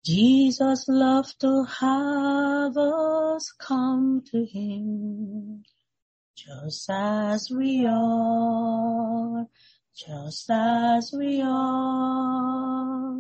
Jesus loved to have us come to him, just as we are, just as we are.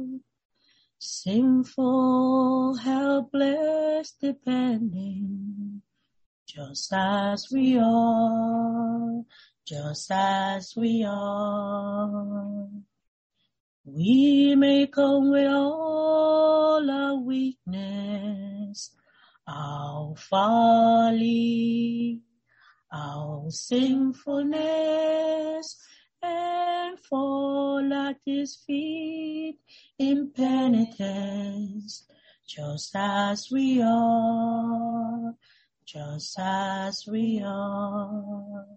Sinful, helpless, depending, just as we are, just as we are. We may come with all our weakness, our folly, our sinfulness, and fall at his feet in penitence, just as we are, just as we are.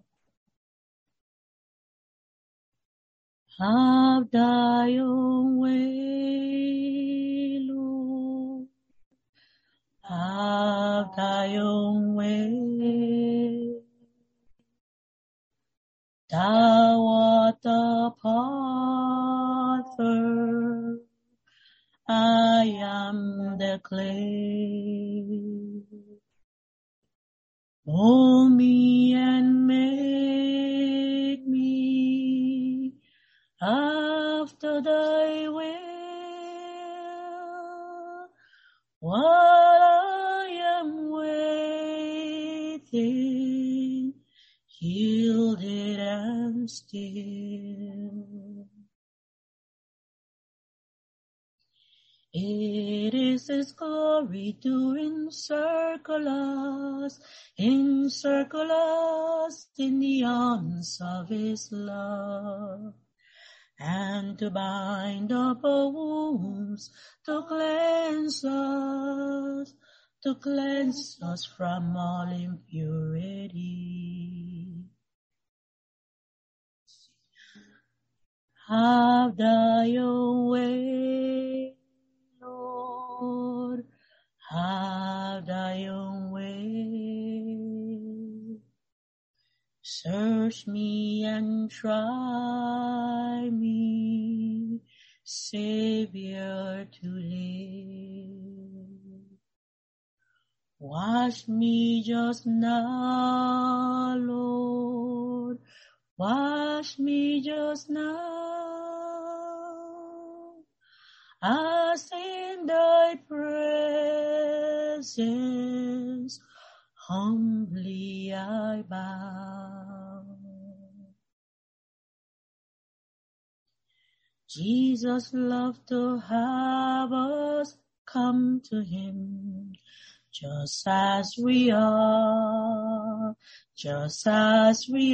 Have thy own way, Lord. Have thy own way. Thou art the potter, I am the clay. Mold me and make me after thy will, while I am waiting, yielded and still. It is his glory to encircle us in the arms of his love, and to bind up our wounds, to cleanse us from all impurity. Have thy own way, Lord, have thy own way. Search me and try me, Savior, to live. Wash me just now, Lord, wash me just now, as in thy presence humbly I bow. Jesus loved to have us come to him, just as we are, just as we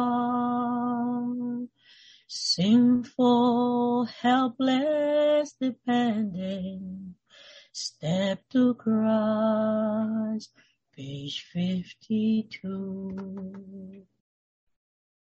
are. Sinful, helpless, dependent, step to Christ, page 52.